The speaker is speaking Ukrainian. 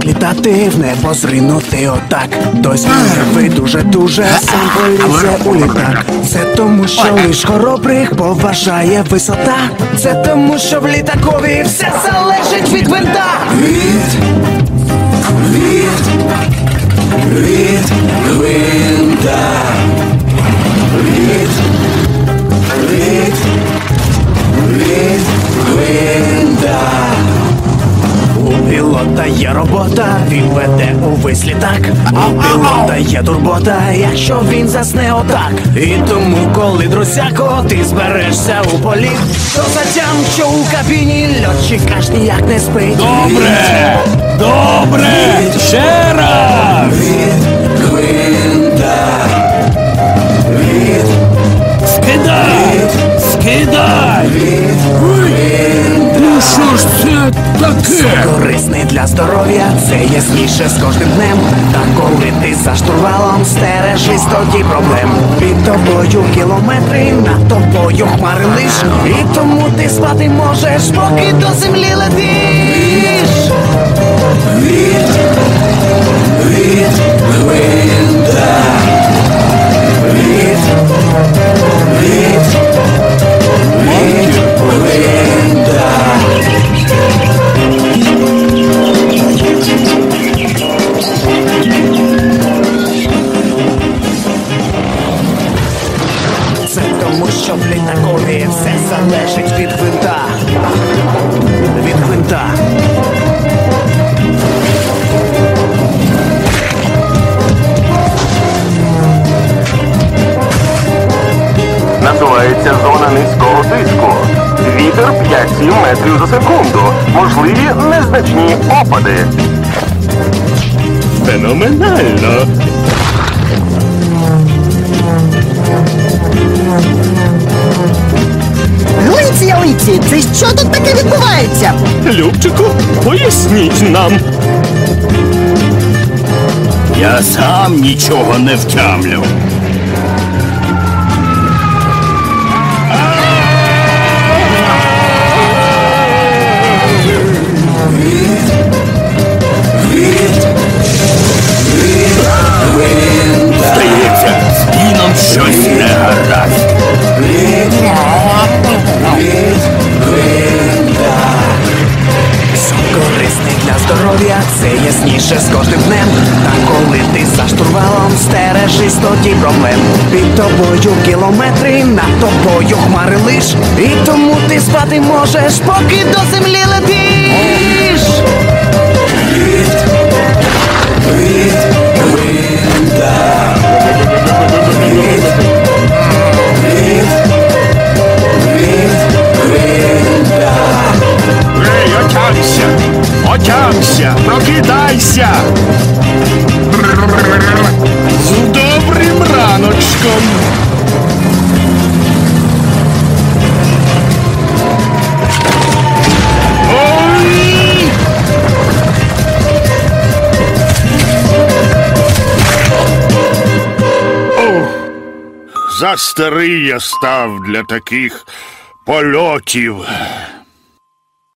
літати, в небо зринути отак. Той сміливий дуже-дуже сам полізе у літак. Це тому, що лиш хоробрих поважає висота. Це тому, що в літакові все залежить від винта. Від гвинта. Від гвинта. У пілота є робота, він веде увесь літак. У пілота є турбота, якщо він засне отак. І тому, коли, друзяко, ти зберешся у політ, то затям, що у кабіні льотчик аж ніяк не спить. Добре! Добре! Ще раз! Від гвинта. Скидай! Скидай! Ну що ж це таке? Корисний для здоров'я, це ясніше з кожним днем. Та коли ти за штурвалом стережись, тоді проблем. Під тобою кілометри, над тобою хмари лиш. І тому ти спати можеш, поки до землі летиш. Від гвинта. Від гвинта. Це тому, що в літакові все залежить від гвинта. Від гвинта. Насувається зона низького тиску. Вітер 5-7 метрів за секунду. Можливі незначні опади. Феноменально! Глиці, це що тут таке відбувається? Любчику, поясніть нам. Я сам нічого не втямлю. Здається, з піном щось не гаразд. Сон корисний для здоров'я, це ясніше з кожним днем. Та коли ти за штурвалом стережись, тоді проблем. Під тобою кілометри, над тобою хмари лиш. І тому ти спати можеш, поки до землі летиш. Від гвинта. Від гвинта. Ей, отямся! Отямся! Прокидайся! З добрим раночком! Ой! Ох, застарий я став для таких польотів.